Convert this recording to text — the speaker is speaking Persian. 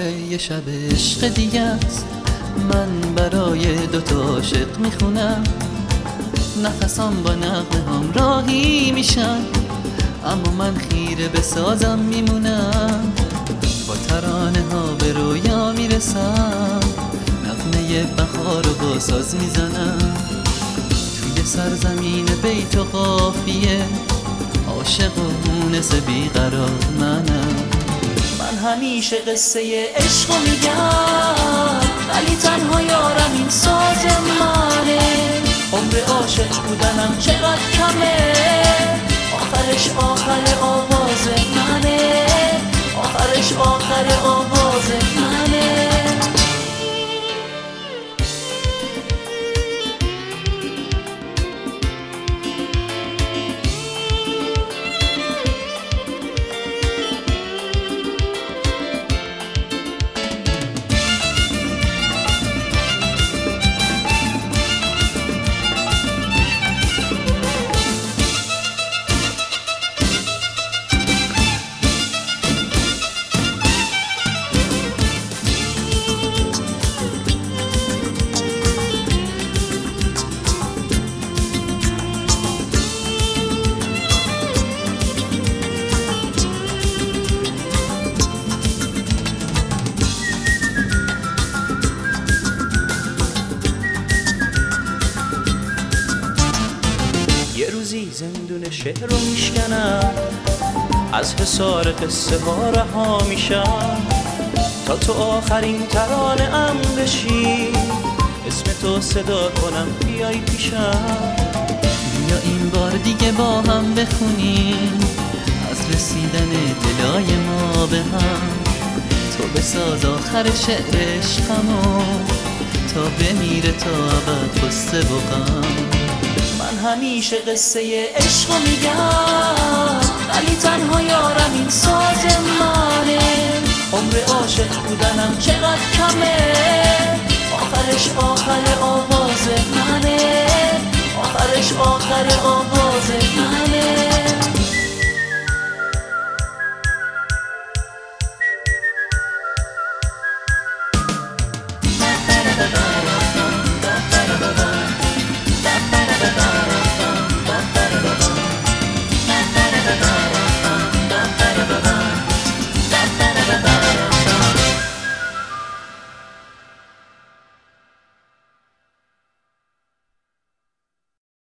یه شب عشق دیگه است، من برای دوتا عاشق میخونم. نفسام با نغمه هم راهی میشن، اما من خیره به سازم میمونم. با ترانه ها به رویا میرسم، نغمه بهار رو با ساز میزنم. توی سرزمین بیت و قافیه، عاشق و مونس بیقرار منم. من همیشه قصه عشق رو میگم، ولی تنها یارم این ساز منه. عمر عاشق بودنم چقدر کمه، آخرش آخر آواز منه، آخرش آخر آواز منه. یه روزی زندون شعر رو میشکنم، از حصار قصه ها رها میشم، تا تو آخرین ترانه ام بشی، اسم تو صدا کنم بیای پیشم. بیا این بار دیگه با هم بخونیم از رسیدن دلای ما به هم. تو بساز آخر شعر عشقمو، تا بمیره تا ابد قصه و غم. من همیشه قصه عشق رو میگم، ولی تنها یارم این ساز منه. عمر عاشق بودنم چقدر کمه، آخرش آخر آواز منه، آخرش آخر آواز